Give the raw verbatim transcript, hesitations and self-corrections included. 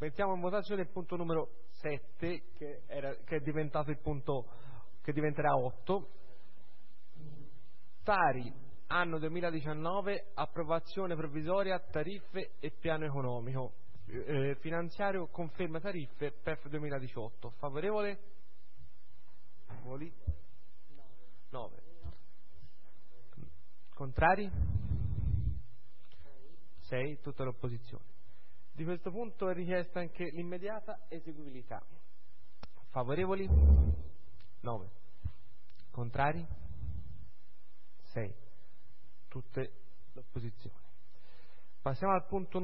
mettiamo in votazione il punto numero sette, che, era, che è diventato il punto che diventerà otto. Tari, anno duemiladiciannove, approvazione provvisoria, tariffe e piano economico. Eh, finanziario, conferma tariffe, P E F duemiladiciotto. Favorevole? Voli? nove. Contrari? sei, tutta l'opposizione. Di questo punto è richiesta anche l'immediata eseguibilità. Favorevoli? nove. Contrari? sei. Tutte l'opposizione. Passiamo al punto